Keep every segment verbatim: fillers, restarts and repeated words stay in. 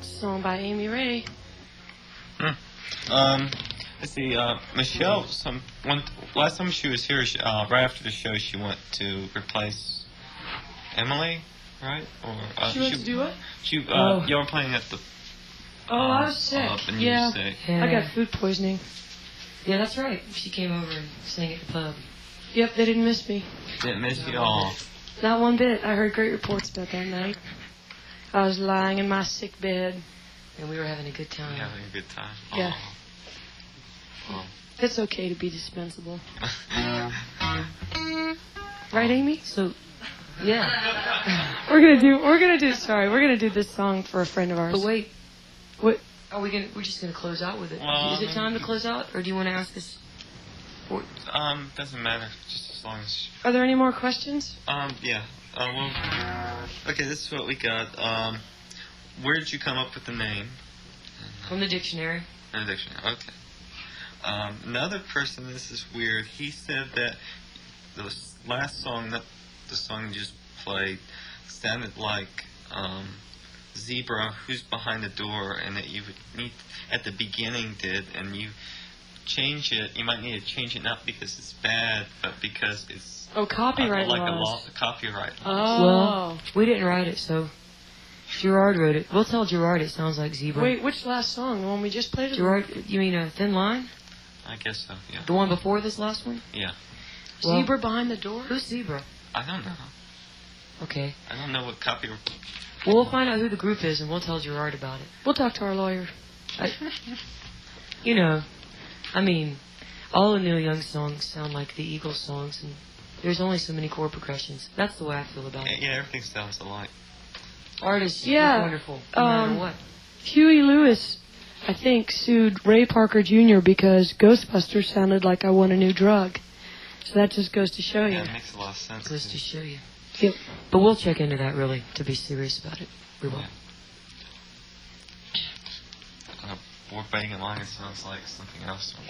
Song by Amy Ray. Hmm. Um, let's see. Uh, Michelle. Some one last time she was here, she, uh, right after the show, she went to replace Emily, right? Or uh, she went to do what? She. Uh, Oh. Y'all were playing at the. Oh, uh, I was sick. Up and you Yeah. were sick. Yeah. I got food poisoning. Yeah, that's right. She came over and sang at the pub. Yep, they didn't miss me. Didn't miss you all. Not one bit. I heard great reports about that night. I was lying in my sick bed. And we were having a good time. You're having a good time. Yeah. Oh. It's okay to be dispensable. Right, Amy? So, yeah. We're gonna do. We're gonna do. Sorry, we're gonna do this song for a friend of ours. But wait, What? are we gonna? We're just gonna close out with it. Well, Is it time to close out, or do you want to ask us? Or, Um, doesn't matter. Just as long as. Are there any more questions? Um, yeah. Uh, well. Okay, this is what we got. Um, where did you come up with the name? from the dictionary. In the dictionary. Okay. Um, another person. This is weird. He said that the last song, that the song you just played, sounded like um, Zebra, Who's Behind the Door, and that you would need at the beginning did, and you change it. You might need to change it not because it's bad, but because it's Oh, copyright uh, like laws. a law, copyright. Oh. Well, we didn't write it, so Gerard wrote it. We'll tell Gerard it sounds like Zebra. Wait, which last song? The one we just played? Gerard, you mean a Thin Line? I guess so. Yeah. The one before this last one? Yeah. Well, Zebra Behind the Door? Who's Zebra? I don't know. Okay. I don't know what copyright. Well, we'll find out who the group is, and we'll tell Gerard about it. We'll talk to our lawyer. I, you know, I mean, all the Neil Young songs sound like the Eagles songs, and there's only so many chord progressions. That's the way I feel about it. Yeah, everything sounds alike. Art is Yeah, wonderful, no um, matter what. Huey Lewis, I think, sued Ray Parker Junior because Ghostbusters sounded like I Want a New Drug. So that just goes to show you. Yeah, it makes a lot of sense. Goes to show you. Yep. But we'll check into that, really, to be serious about it. We will. Yeah. Uh, we're betting in line. It sounds like something else or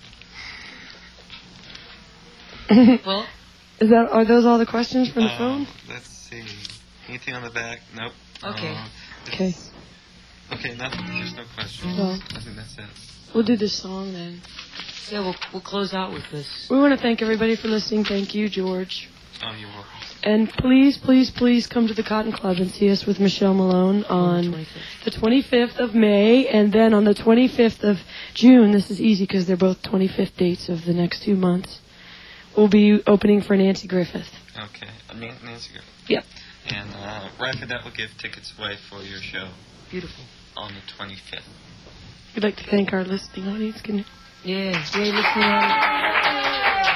whatever. Well, Is that are those all the questions from the Uh, phone? Let's see. Anything on the back? Nope. Okay. Uh, Okay. it's- Okay, nothing. There's no questions. Well. I think that's it. We'll do this song then. yeah, we'll, we'll close out with this. We want to thank everybody for listening. Thank you, George. Oh, you're welcome. And please, please, please come to the Cotton Club and see us with Michelle Malone on twenty-fifth. the twenty-fifth of May, and then on the twenty-fifth of June. This is easy because they're both twenty-fifth dates of the next two months. We'll be opening for Nancy Griffith. Okay. Uh, Nan- Nancy Griffith. Yep. And uh, right after that, we'll give tickets away for your show Beautiful. on the twenty-fifth. We'd like to thank our listening audience. Can you? Yeah, yay, listening audience.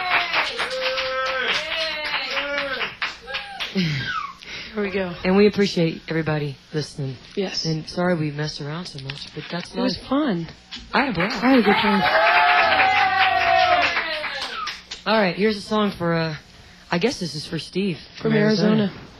Here we go. And we appreciate everybody listening. Yes. And sorry we messed around so much, but that's It was life. fun. I had a blast. I had a good time. All right, here's a song for, uh, I guess this is for Steve. From Arizona.